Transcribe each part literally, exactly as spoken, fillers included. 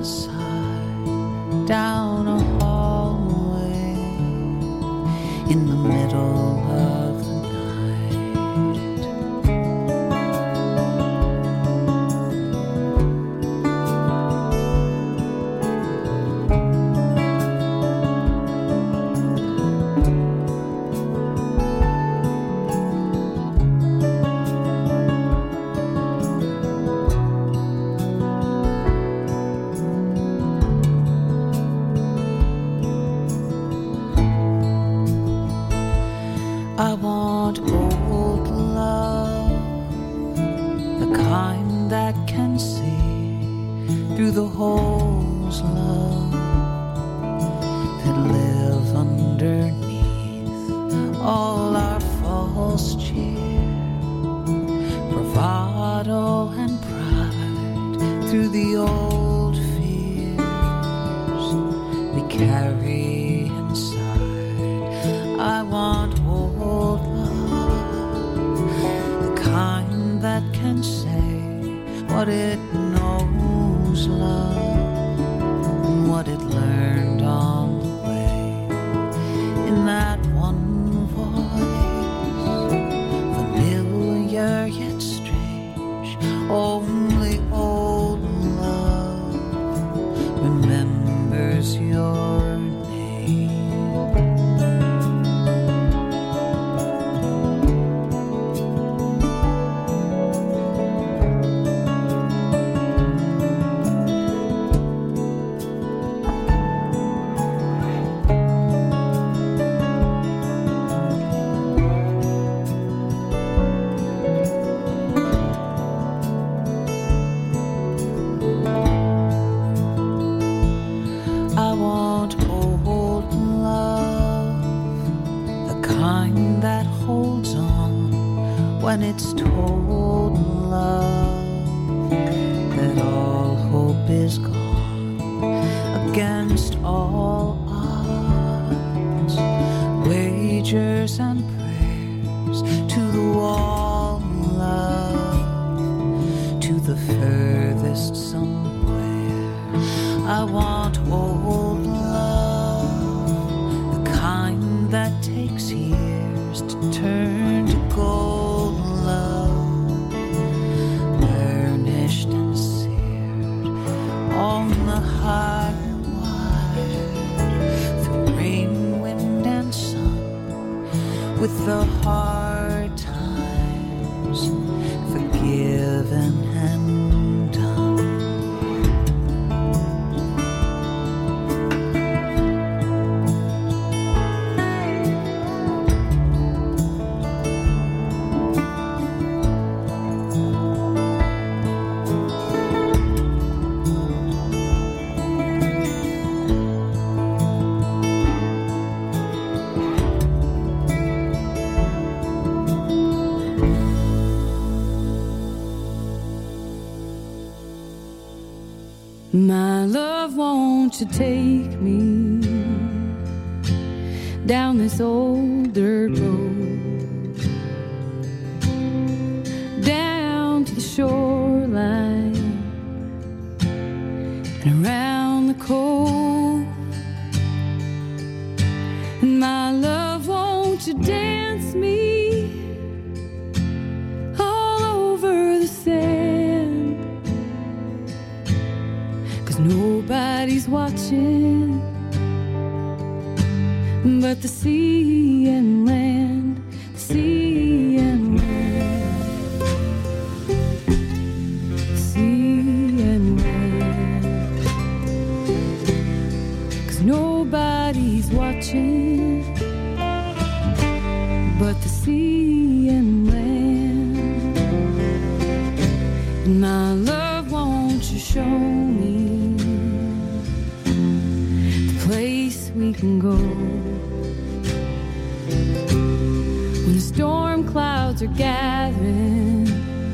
outside, down a hallway, in the middle of the I want old love, the kind that can see through the holes, love, that live underneath all our false cheer, bravado and pride, through the old fears we carry inside. I want old love, the kind that can say what it knows, love, and what it learned on the way. In that one voice, familiar yet strange, only old love remembers your when it's told, love, that all hope is gone, against all odds, wagers and prayers, to the wall, love, to the furthest somewhere. I want old love, the kind that takes years to turn to gold, on the high wire, through rain, wind, and sun, with the hard times forgiven and done. My love, won't you take me down this old dirt road, down to the shoreline and around the cove. And my love, won't you dance me all over the sand, 'cause nobody's watching but the sea and land, the sea and land, the sea and land. 'Cause nobody's watching but the sea and land. And my love, won't you show me the place we can go when the storm clouds are gathering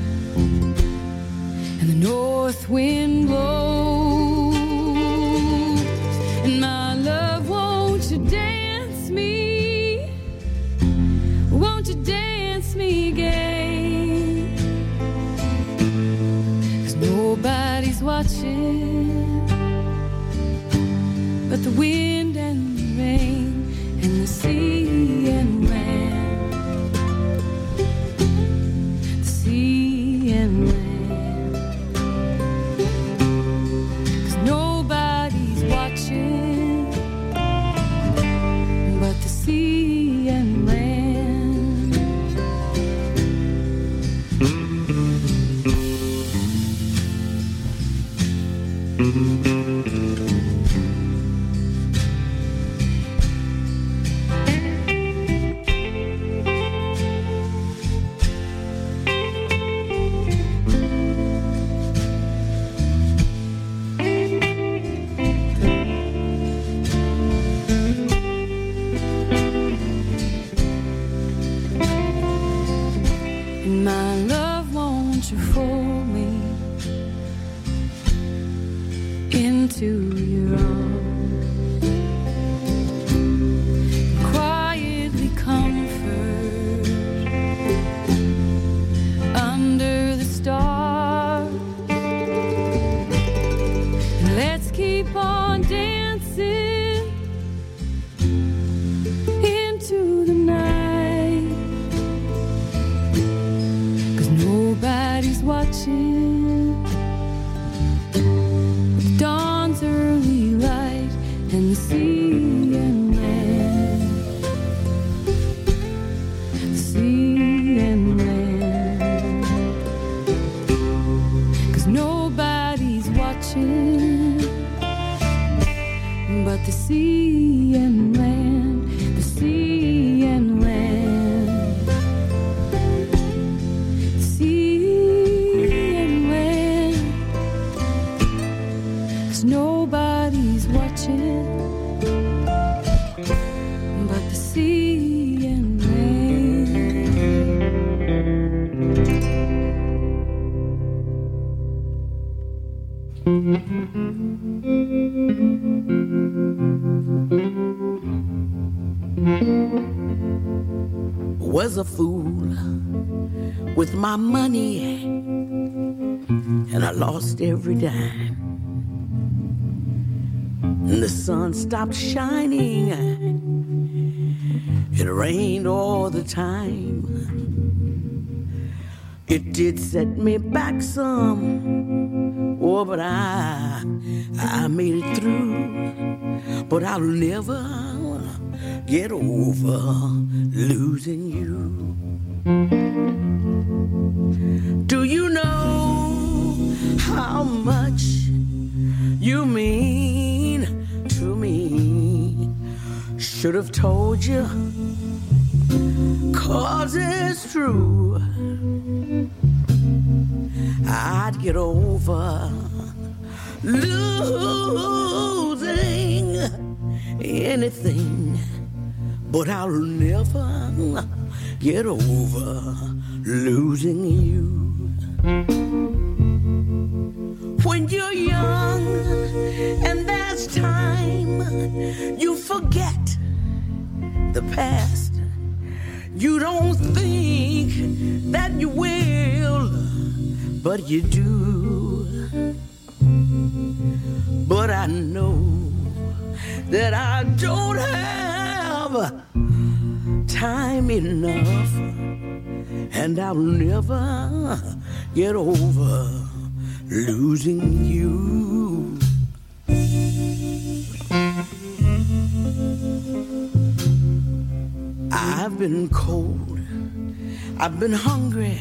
and the north wind blows. And my love, won't you dance me, won't you dance me again, 'cause nobody's watching but the wind and the rain and the sea and land, the sea and land. 'Cause nobody's watching but the sea and land. And my love, won't you fold me into your arms, quietly comfort under the stars, and let's keep on dancing into the night, 'cause nobody's watching dawn's early light and the sea and land, the sea and land. 'Cause nobody's watching but the sea and land, the sea and land, the sea and land. 'Cause nobody's watching but the sea and land. Was a fool with my money, and I lost every dime. And the sun stopped shining, it rained all the time. It did set me back some, oh, but I, I made it through. But I'll never get over losing you. Do you know how much you mean to me? Should have told you, 'cause it's true. I'd get over losing anything, but I'll never get over losing you. When you're young and there's time, you forget the past. You don't think that you will, but you do. But I know that I don't have time enough, and I'll never get over losing you. I've been cold, I've been hungry,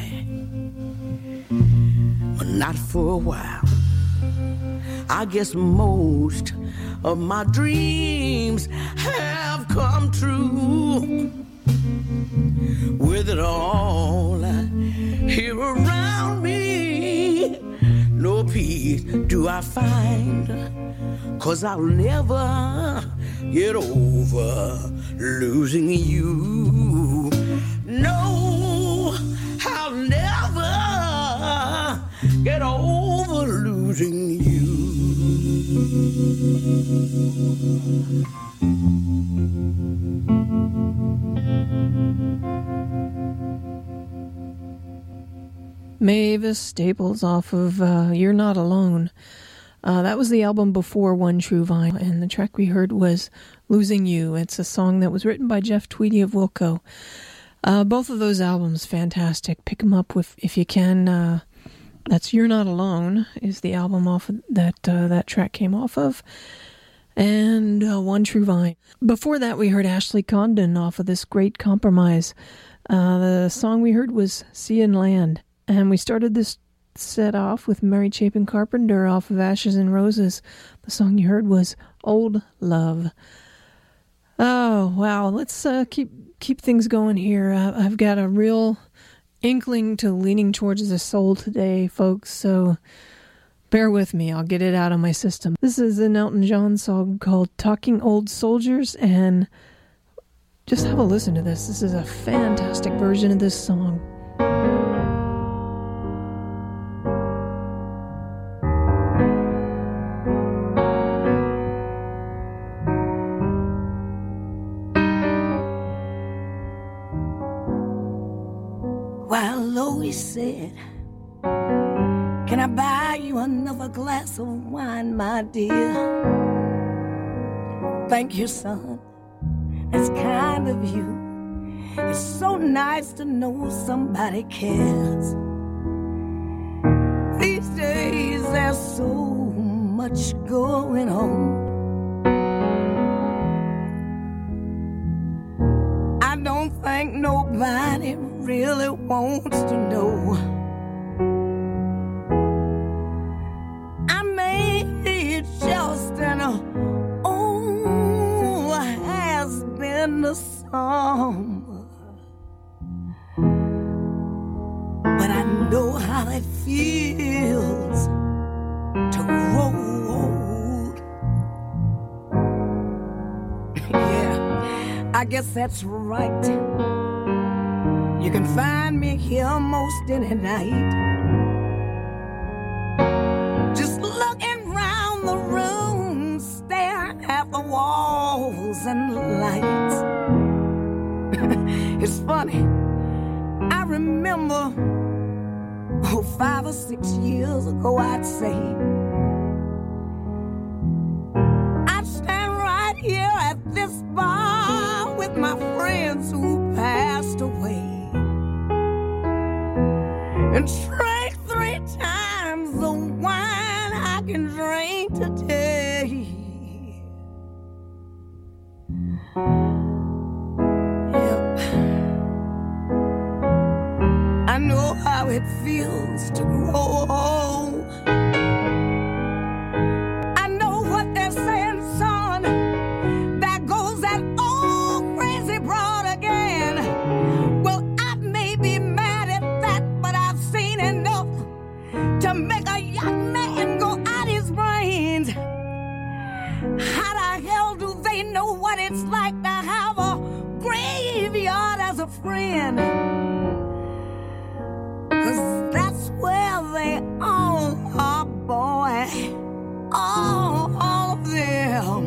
but not for a while. I guess most of my dreams have come true. With it all here around me, no peace do I find, 'cause I'll never get over losing you. No, I'll never get over losing you. Mavis Staples off of uh, You're Not Alone. Uh, that was the album before One True Vine, and the track we heard was Losing You. It's a song that was written by Jeff Tweedy of Wilco. Uh, both of those albums, fantastic. Pick them up if, if you can. Uh, that's You're Not Alone is the album off of that uh, that track came off of. And uh, One True Vine. Before that, we heard Ashley Condon off of This Great Compromise. Uh, the song we heard was Sea and Land. And we started this set off with Mary Chapin Carpenter off of Ashes and Roses. The song you heard was Old Love. Oh, wow. Let's uh, keep keep things going here. Uh, I've got a real inkling to leaning towards the soul today, folks, so bear with me. I'll get it out of my system. This is an Elton John song called Talking Old Soldiers, and just have a listen to this. This is a fantastic version of this song. While Lois said, "Can I buy you another glass of wine, my dear?" "Thank you, son. That's kind of you. It's so nice to know somebody cares. These days there's so much going on. I don't think nobody really wants to know. I may be just an old has-been song, but I know how it feels to grow old. Yeah, I guess that's right. You can find me here most any night, just looking round the room, staring at the walls and lights. It's funny, I remember, oh, five or six years ago, I'd say, I'd stand right here at this bar with my friends who passed away, and drink three times the wine I can drink today. Yep, I know how it feels to grow old. I know what they're saying, son. There goes that old crazy broad again. Well, I may be mad at that, but I've seen enough to make a young man go out his brains. How the hell do they know what it's like to have a graveyard as a friend? 'Cause that's where they all are, boy. All, all of them.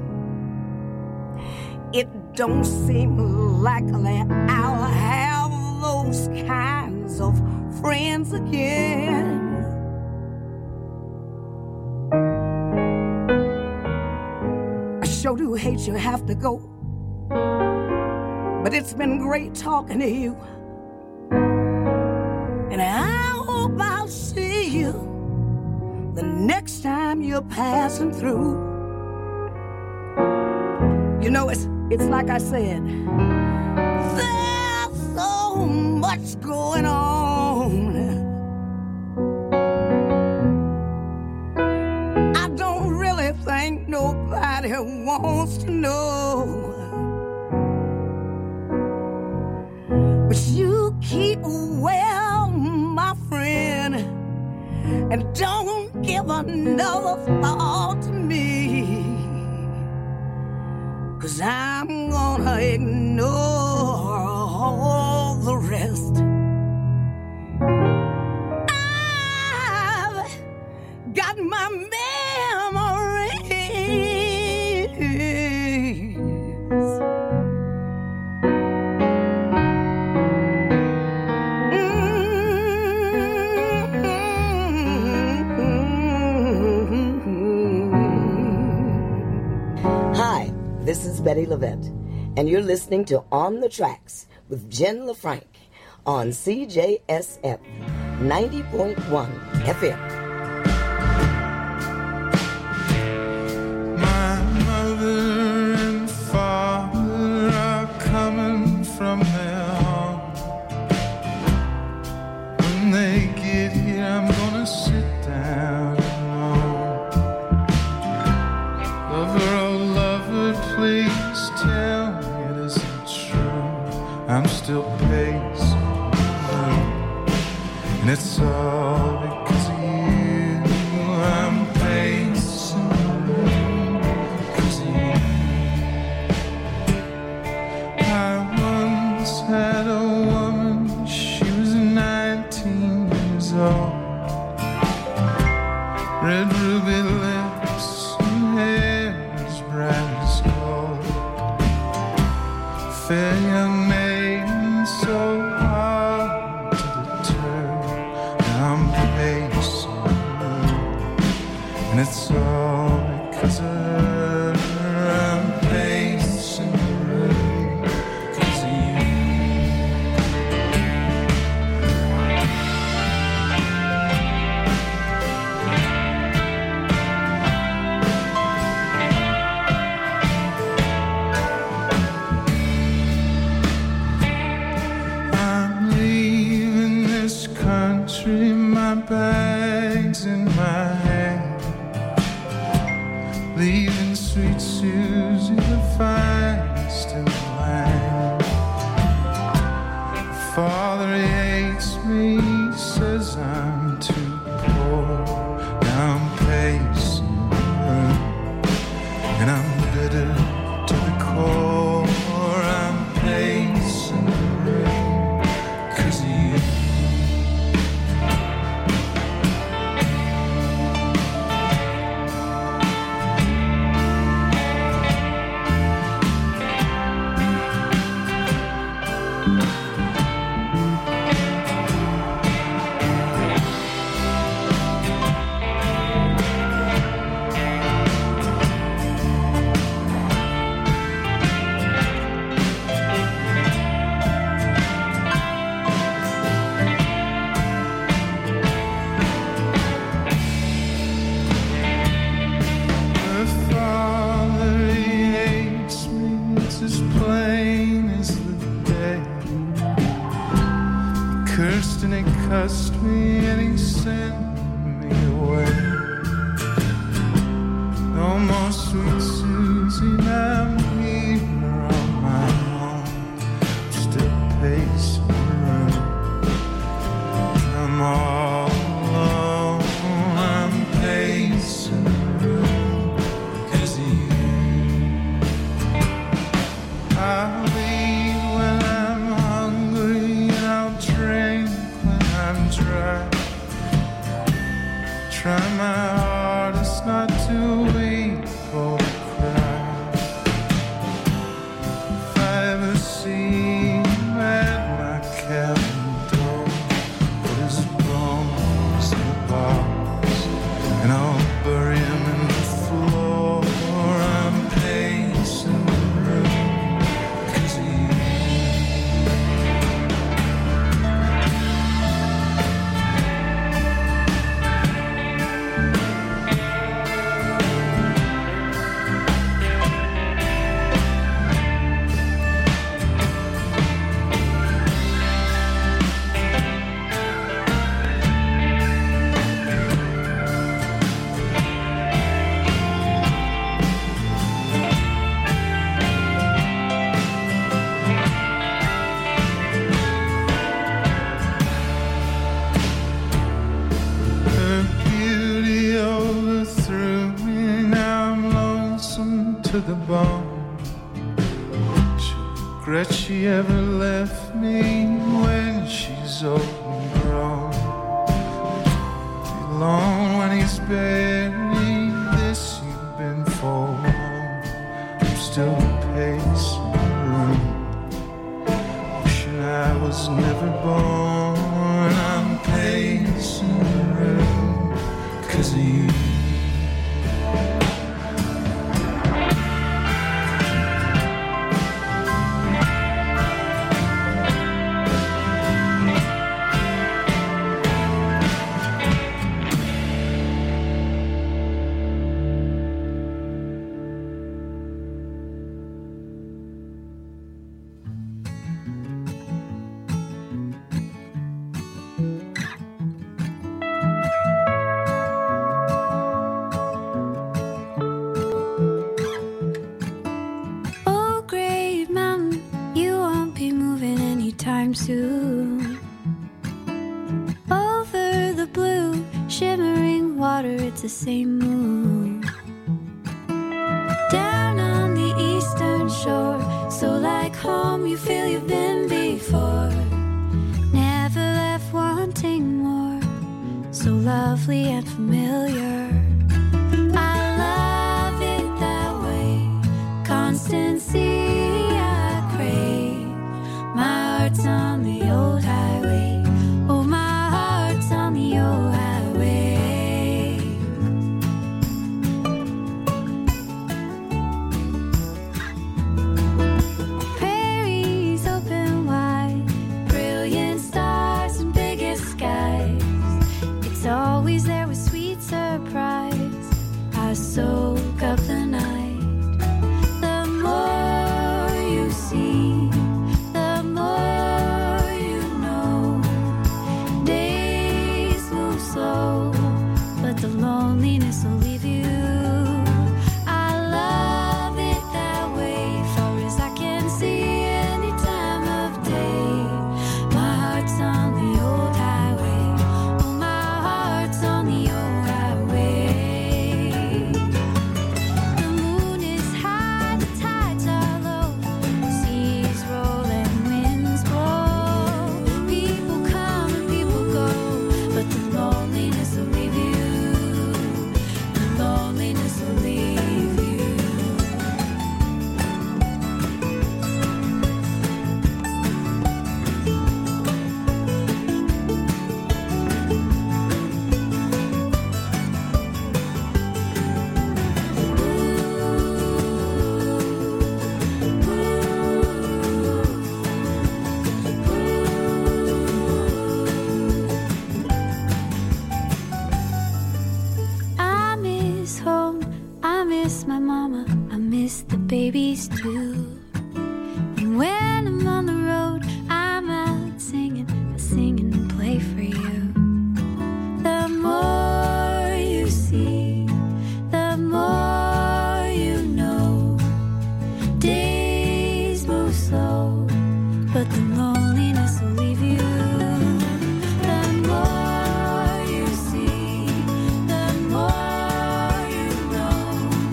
It don't seem likely I'll have those kinds of friends again. I sure do hate you have to go, but it's been great talking to you, and I hope I'll see you the next time you're passing through. You know, it's it's like I said, there's so much going on. I don't really think nobody wants to know. But you keep well, my friend, and don't give another thought to me, 'cause I'm gonna ignore all the rest. I've got my memories. Mm-hmm. This is Betty Levette, and you're listening to On the Tracks with Jen LaFranc on C J S F ninety point one F M. My mother and father are coming from their home. When they get here, I'm gonna sit down alone. Lover, oh lover, please tell me it isn't true. I'm still pacing, and it's all because of you. I'm pacing because of you. I once had a woman, she was nineteen years old. Red ruby lips and hair as bright as gold. Fair young maiden, so hard to deter. Now I'm pacing, and it's all because of her. I'm pacing because of you. I'm leaving this country, my bag's in my hand. Leaving sweet Susie, the finest in the land. Father, he hates me, says I'm too poor. Now I'm pacing, and I'm bitter to the core. I'm pacing because of you. The father, he hates me, it's as plain as the day. He cursed and he cussed me and he sent me away. No more sweet Susie, now I'm here on my own. Still pacing around. I'm all alone. I'm pacing around because of you. I'll eat when I'm hungry and I'll drink when I'm dry. Try my hardest not to weep or cry. If I ever see him at my cabin door, put his bones in the box and I'll bury him in the floor. I'm pacing the room because of you. Her beauty overthrew me, now I'm lonesome to the bone. She regrets she ever left me when she's old and grown. Be alone when he's buried, this you've been forewarned. I'm still pacing the room, wishing I was never born. I'm pacing the room because of you. same moon. Down on the eastern shore, so like home you feel you've been before. Never left wanting more, so lovely and familiar. I love it that way, constancy I crave. My heart's on the old highway, oh my heart's on the old highway. Prairies open wide, brilliant stars and biggest skies. It's always there with sweet surprise. I soak up the night. The more you see, the more you know. Days move slow, but the loneliness will leave you. I love it that way, far as I can see, any time of day. My heart's on the old highway, oh my heart's on the old highway. The moon is high, the tides are low, seas roll and winds blow. People come and people go, but the loneliness will leave you. The loneliness will leave you. I miss home, I miss my mama, I miss the babies too. And when I'm on the road, I'm out singing, I sing and play for you. The more you see, the more you know. Days move slow, but the loneliness will leave you. The more you see, the more you know.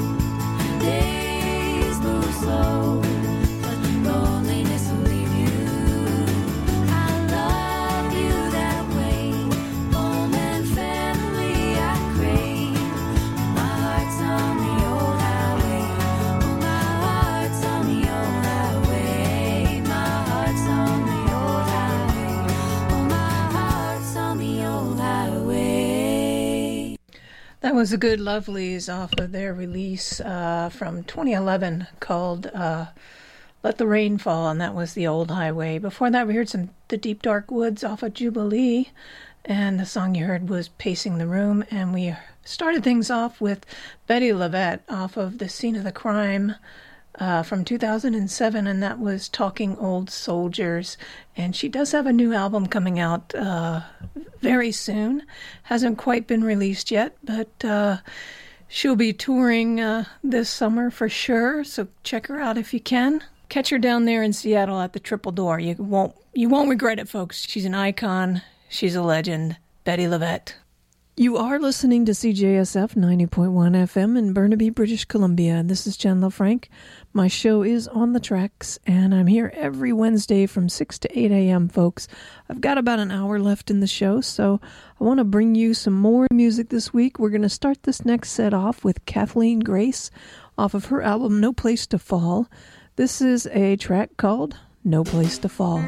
Days move slow, but the loneliness will leave you. I love you that way, home and family I crave. My heart's on the old highway, oh my heart's on the old highway. My heart's on the old highway, oh my heart's on the old highway. That was the Good Lovelies off of their release uh, from twenty eleven called uh, Let the Rain Fall, and that was The Old Highway. Before that, we heard some The Deep Dark Woods off of Jubilee, and the song you heard was Pacing the Room, and we started things off with Betty LaVette off of The Scene of the Crime uh, from two thousand seven, and that was Talking Old Soldiers. And she does have a new album coming out uh, very soon. Hasn't quite been released yet, but uh, she'll be touring uh, this summer for sure, so check her out if you can. Catch her down there in Seattle at the Triple Door. You won't, you won't regret it, folks. She's an icon. She's a legend. Betty LaVette. You are listening to C J S F ninety point one F M in Burnaby, British Columbia. This is Jen LaFranc. My show is On the Tracks, and I'm here every Wednesday from six to eight a.m., folks. I've got about an hour left in the show, so I want to bring you some more music this week. We're going to start this next set off with Kathleen Grace off of her album No Place to Fall. This is a track called No Place to Fall.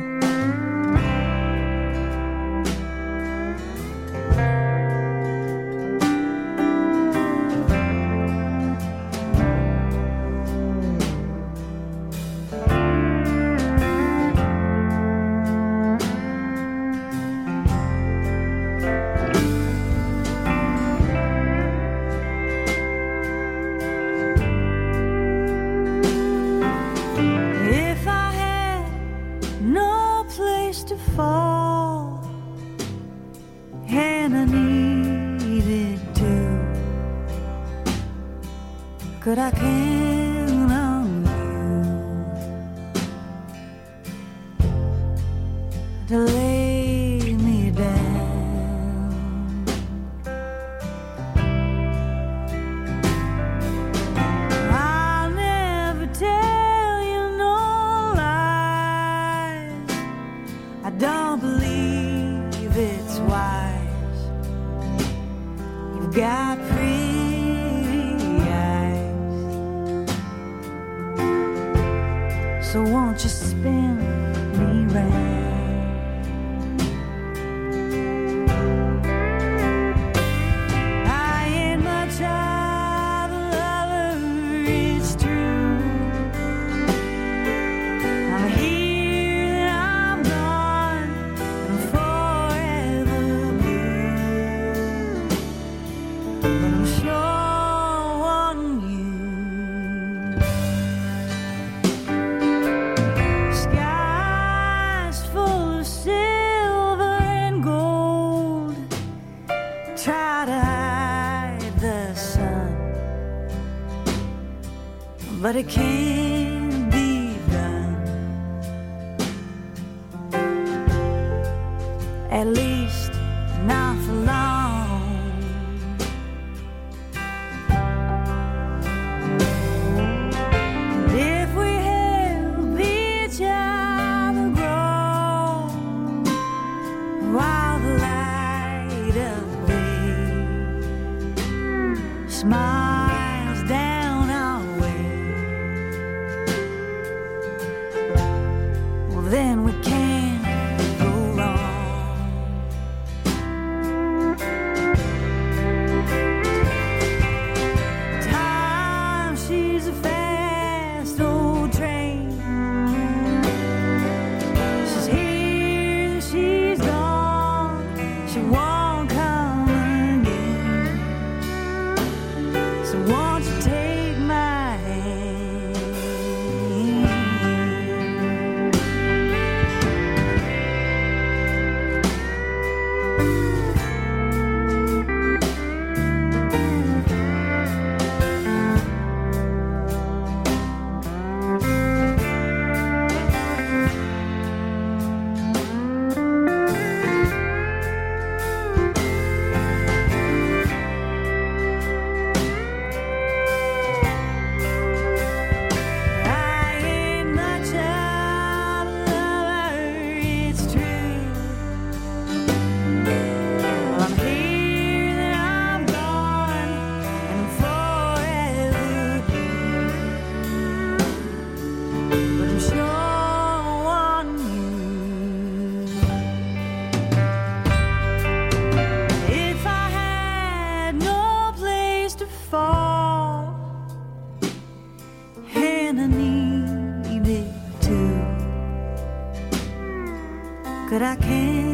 If I had no place to fall and I needed to, could I count on you to lay me down So won't you spin me round? I ain't much of a lover, it's true. I'm here and I'm gone, I'm forever blue. But I'm sure on you. Skies full of silver and gold, try to hide the sun, but it can't be done. At least not for long. If we help each other grow, while the light of day smiles down our way, well then we can't go wrong. Time, she's a fast old train. She's here, she's gone, she won't come again. So won't you take my hand? I ain't much of a lover, it's true. Well, I'm here and I'm gone, and I'm forever blue. But I'm sure on you. If I had no place to fall, and I needed to, could I cancel